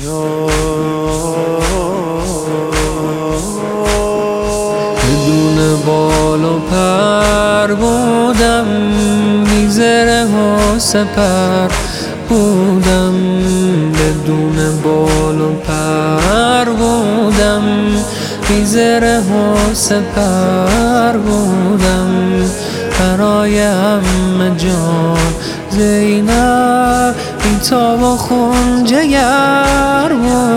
بدون بال و پر بودم، بی زره و سپر بودم. بدون بال و پر بودم، بی زره و سپر بودم. برای عمه جان زینب بی تاب و خون جگر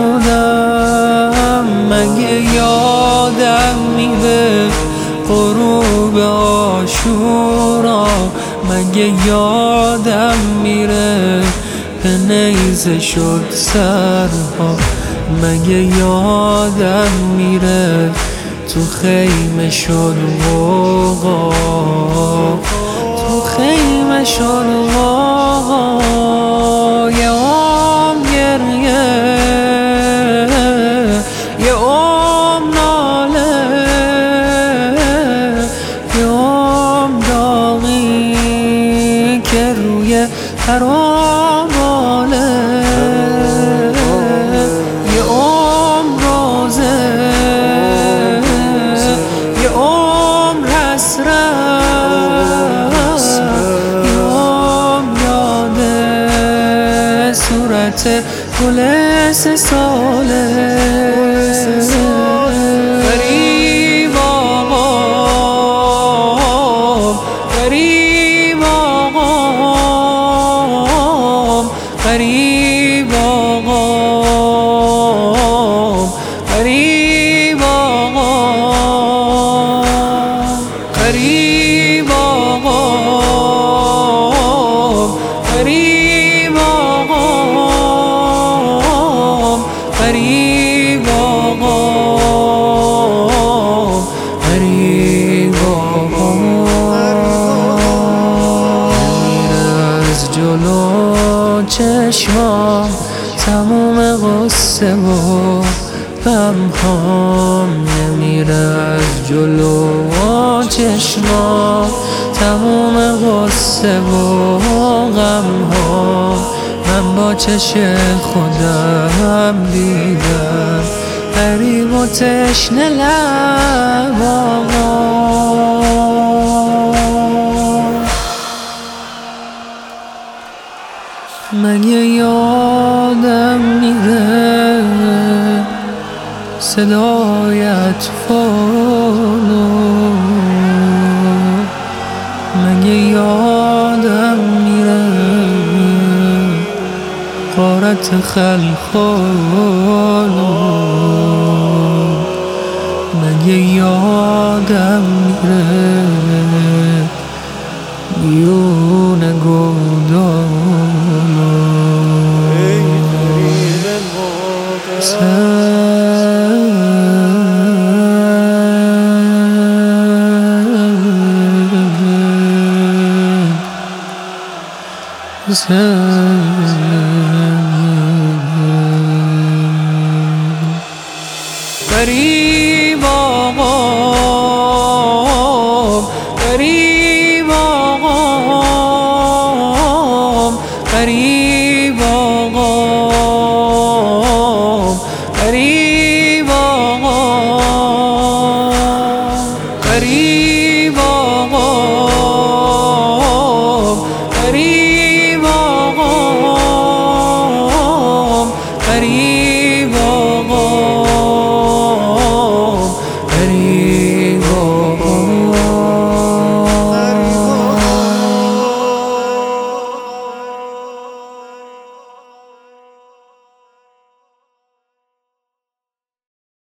بودم. مگه یادم میره غروب عاشورا؟ مگه یادم میره به نیزه شد سرها؟ مگه یادم میره تو خیمه شد غوغا؟ تو خیمه شد غوغا. یه عمر گریه، یه عمر ناله، یه عمر داغی که روی حرام باله. یه عمر روزه، یه عمر حسرت، یه عمر یاده صورت گل سه ساله. غریب آقام، غریب آقام، غریب آقام، غریب آقام، غریب آقام، غریب آقام، غریب آقام، غریب آقام. نمیره از جلو چشمام تموم غصه و غمهام. نمیره از جلو چشمام تموم غصه و غمهام. من با چشم خودم دیدم غریب و تشنه لب آقا. مگه یادم میره صدای اطفالو؟ مگه یادم میره غارت خلخالو؟ مگه یادم میره بیون گودالو؟ Sen